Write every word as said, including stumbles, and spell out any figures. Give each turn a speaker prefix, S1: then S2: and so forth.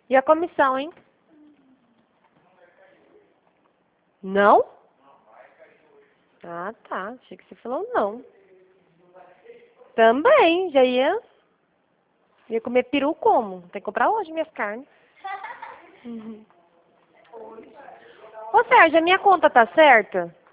S1: E a comissão, hein? Não? Ah, tá. Achei que você falou não. Também, já ia. Ia comer peru como? Tem que comprar hoje minhas carnes. Uhum. Ô, Sérgio, a minha conta tá certa?